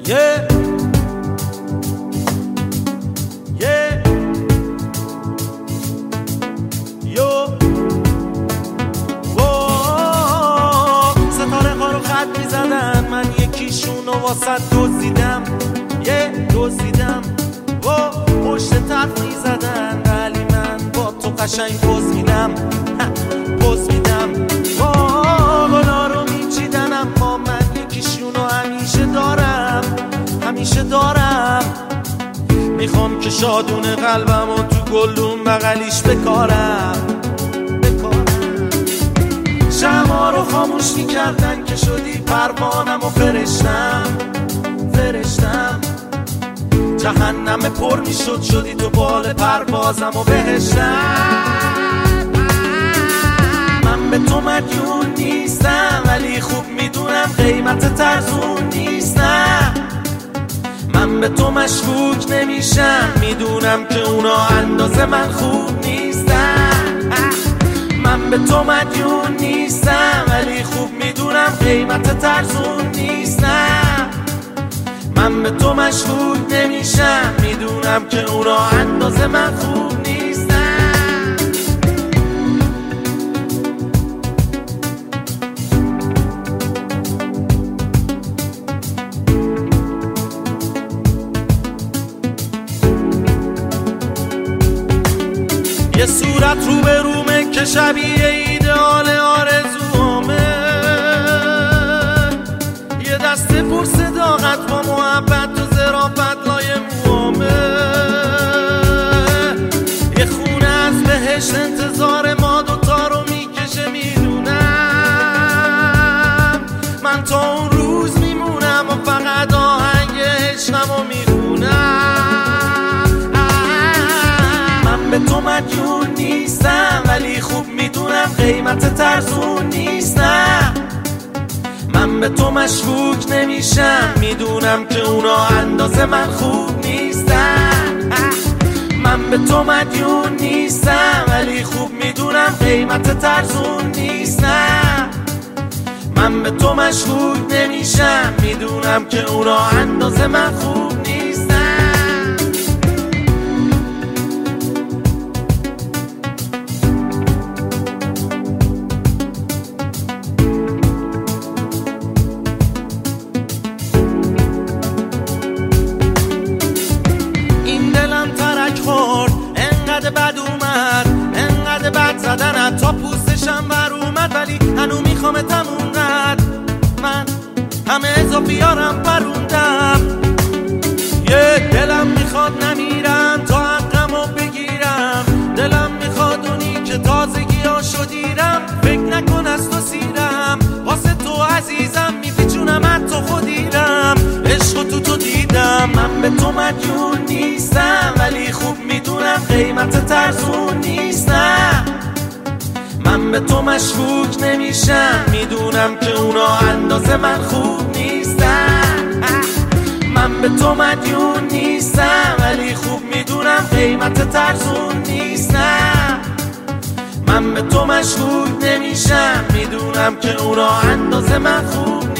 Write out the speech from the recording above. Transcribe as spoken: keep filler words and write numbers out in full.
yeah. Yeah. Yo. ستاره ها رو خط می زدن، من یکیشون رو واسه دزدیدم، یه دزدیدم. پشت طرف می زدن ولی من با تو قشنگ پوز میدم، پوز میدم. گلا رو میچیدن اما من یکیشون رو همیشه دارم، همیشه دارم. میخوام که شادونه قلبم و تو گلدون بغلیش بکارم، بکارم. شمع رو خاموش میکردن که شدی پروانم و فرشتم، فرشتم. جهنم پر میشد شدی تو بال پروازم و بهشتم. من به تو مدیون نیستم ولی خوب میدونم قیمت ترزون نیستم. من به تو مشکوک نمیشم، میدونم که اونا اندازه من خوب نیستن. من به تو مدیون نیستم ولی خوب میدونم قیمت ترزون نیستم. من به تو مشکوک نمیشم، میدونم که اونا اندازه من خوب نیستن. یه صورت رو به رومه که شبیه ایدئال آرزوامه، یه دست پر صداقت با محبت و ظرافت لای موامه. یه خونه از بهشت انتظار ما دوتا رو میکشه، میدونم. من تا اون روز میمونم و فقط آهنگ عشقم رو میخونم. من به تو مدیون نیستم ولی خوب میدونم قیمت ترزون نیستم. من به تو مشکوک نمیشم، میدونم که اونا اندازه من خوب نیستن. من به تو مدیون نیستم ولی خوب میدونم قیمت ترزون نیستم. من به تو مشکوک نمیشم، میدونم که اونا اندازه من خوب نیستن. انقدر بد اومد، انقدر بد زدنت تا پوستشم بر اومد، ولی هنو میخوامتم اونقدر. من همه اضافیارم پروندم، یه دلم میخواد نمیرم تا حقمو بگیرم. دلم میخواد اونی که تازگیاشو دیرم، فکر نکن از تو سیرم، واسه تو عزیزم میپیچونم حتی خودیرم. عشق تو تو دیدم، من به تو مدیون نیستم ولی خوب میدونم قیمت ترزون نیستم. من به تو مشکوک نمیشم، میدونم که اونا اندازه من خوب نیستن. من به تو مدیون نیستم ولی خوب میدونم قیمت ترزون نیستم. من به تو مشکوک نمیشم، میدونم که اونا اندازه من خوب